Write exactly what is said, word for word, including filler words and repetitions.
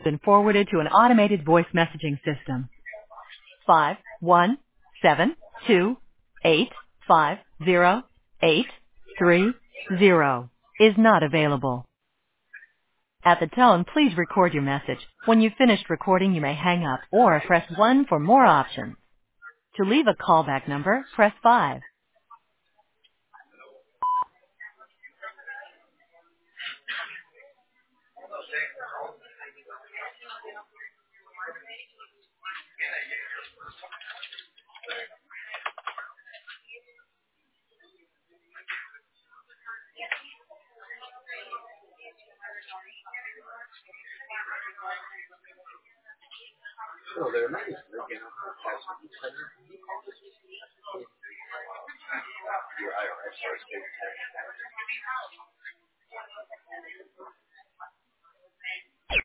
Been forwarded to an automated voice messaging system. Five one seven two eight five zero eight three zero is not available. At the tone, please record your message. When you've finished recording, you may hang up or press one for more options. To leave a callback number, press five. So they're nice. They're getting